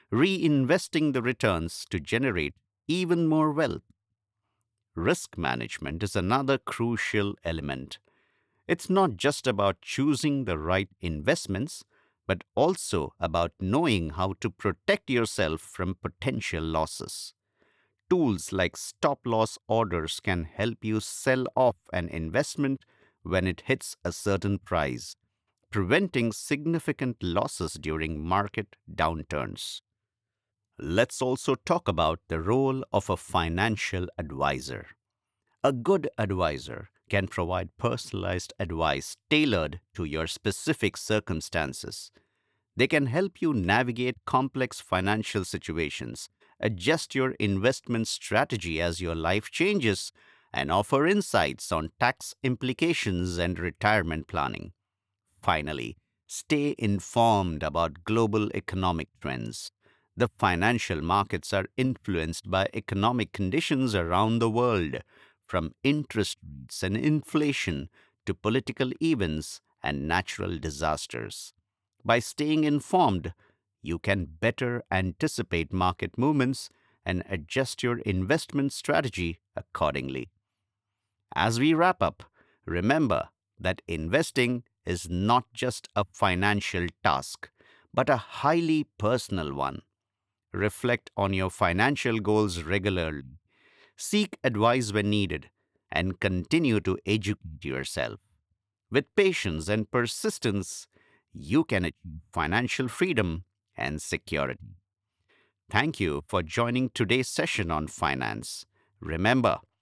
reinvesting the returns to generate even more wealth. Risk management is another crucial element. It's not just about choosing the right investments, but also about knowing how to protect yourself from potential losses. Tools like stop loss orders can help you sell off an investment when it hits a certain price, preventing significant losses during market downturns. Let's also talk about the role of a financial advisor. A good advisor can provide personalized advice tailored to your specific circumstances. They can help you navigate complex financial situations, adjust your investment strategy as your life changes, and offer insights on tax implications and retirement planning. Finally, stay informed about global economic trends. The financial markets are influenced by economic conditions around the world, from interest rates and inflation to political events and natural disasters. By staying informed, you can better anticipate market movements and adjust your investment strategy accordingly. As we wrap up, remember that investing is not just a financial task, but a highly personal one. Reflect on your financial goals regularly, seek advice when needed, and continue to educate yourself. With patience and persistence, you can achieve financial freedom and security. Thank you for joining today's session on finance. Remember,